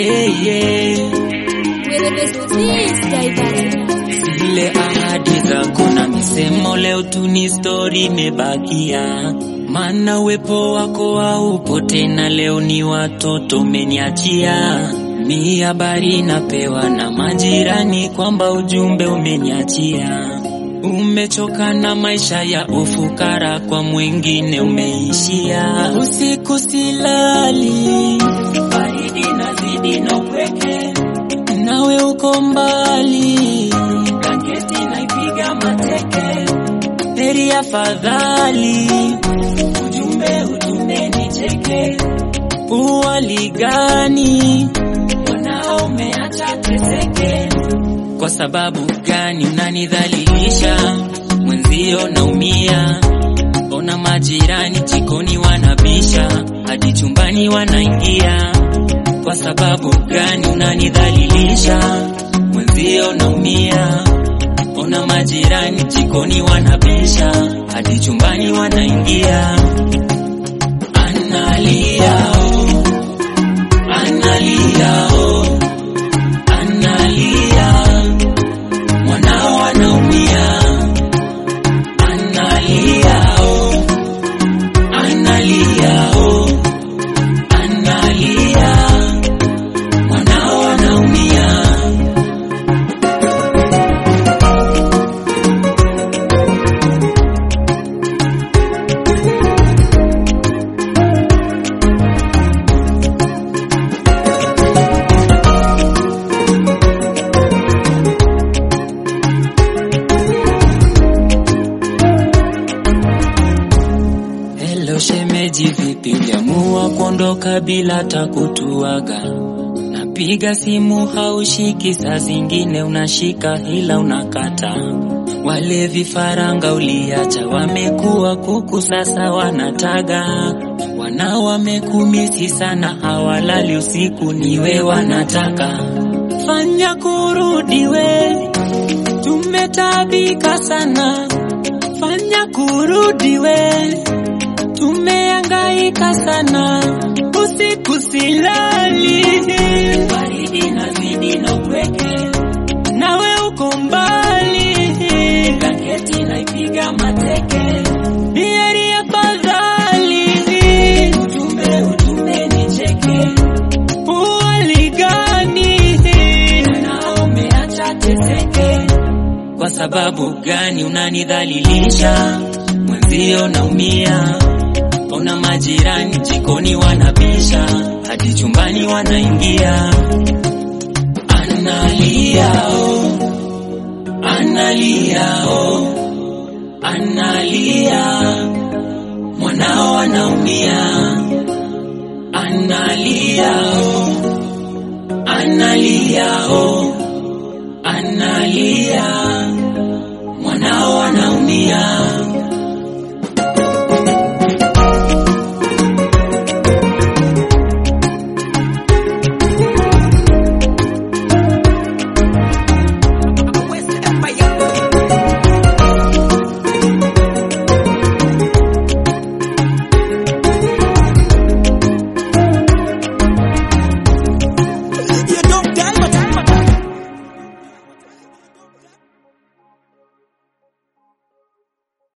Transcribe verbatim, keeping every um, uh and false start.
yeah, yeah. Zile ahadi zako na misemo leo tu ni story imebakia. Maana uwepo wako haupo tena, leo ni watoto umeniachia. Ni habari napewa na majirani kwamba ujumbe umeniachia. Umechoka na maisha ya ufukara, kwa mwingine umeishia. Usiku silali, baridi nazidi na upweke, nawe uko mbali, blanketi naipiga mateke. Heri afadhali ujumbe utume nicheke. Uwali gani mwanao umeacha teseke? Kwa sababu gani unanidhalilisha? Mwenzio naumia. Ona majirani jikoni wanabisha, hadi chumbani wanaingia. Kwa sababu gani unanidhalilisha? Mwenzio naumia. Ona majirani jikoni wanabisha, hadi chumbani wanaingia. Analia oh, analia oh, analia. Mwanao anaumia. Analia oh, analia oh, analia. Mwanao anaumia. Shemeji vipi uliamua kuondoka bila takutuaga? Napiga simu haushiki, saa zingine unashika ila unakata. Wale vifaranga uliacha wamekuwa kuku, sasa wanataga. Wana wamekumisi sana, hawalali usiku, niwe wanataka. Fanya kurudi we, tumetabika sana. Fanya kurudi we, tumehangaika sana. Usiku silali, baridi nazidi na upweke, nawe uko mbali, blanketi naipiga mateke. Heri afadhali ujumbe utume nicheke. Uwali gani mwanao umeacha teseke? Kwa sababu gani unanidhalilisha? Mwenzio naumia. Ona majirani jikoni wanabisha, hadi chumbani wanaingia. Analia oh, analia oh, analia. Mwanao anaumia. Analia oh, analia oh, analia. Mwanao anaumia.